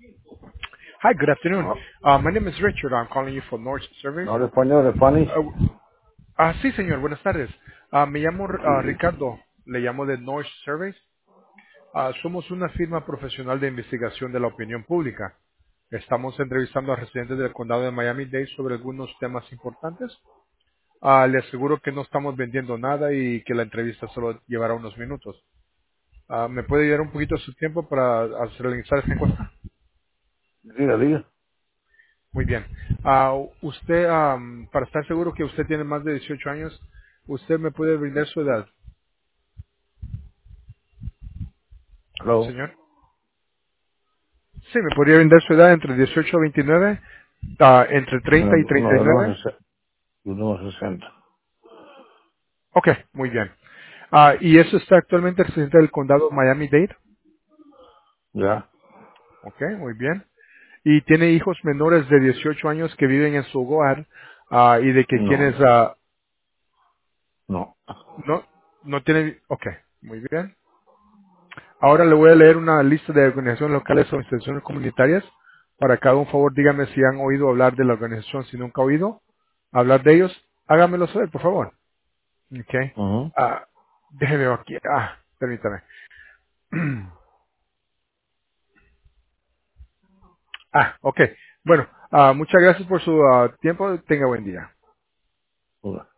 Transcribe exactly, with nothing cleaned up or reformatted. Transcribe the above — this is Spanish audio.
Hi, good afternoon. No, Uh, my name is Richard. I'm calling you from North Surveys. no de español, de Spanish. Uh, ah, sí, señor. Buenas tardes. Ah, me llamo ah, Ricardo. Le llamo de North Surveys. Ah, somos una firma profesional de investigación de la opinión pública. Estamos entrevistando a residentes del condado de Miami-Dade sobre algunos temas importantes. Ah, le aseguro que no estamos vendiendo nada y que la entrevista solo llevará unos minutos. Ah, ¿Me puede llevar un poquito de su tiempo para hacer realizar esta encuesta? Diga, diga. Muy bien. Ah, usted, am, para estar seguro que usted tiene más de dieciocho años, ¿usted me puede brindar su edad, Hello. señor? Sí, me podría brindar su edad entre dieciocho y veintinueve, ah, entre treinta Uno, y uno treinta y de unos nueve. sesenta. Uno de sesenta. Ok, muy bien. Ah, ¿y eso está actualmente residente del condado Miami-Dade? Ya. Ok, muy bien. ¿Y tiene hijos menores de dieciocho años que viven en su hogar ah, y de que No, quienes ah, no. no, no tienen... Ok, muy bien. Ahora le voy a leer una lista de organizaciones locales o instituciones comunitarias. Para que haga un favor, dígame si han oído hablar de la organización. Si nunca ha oído hablar de ellos, hágamelo saber, por favor. Ok. Ujú. Ah, déjeme ver aquí. Ah, permítame. Ah, ok. Bueno, ah, muchas gracias por su ah, tiempo. Tenga buen día. Ok.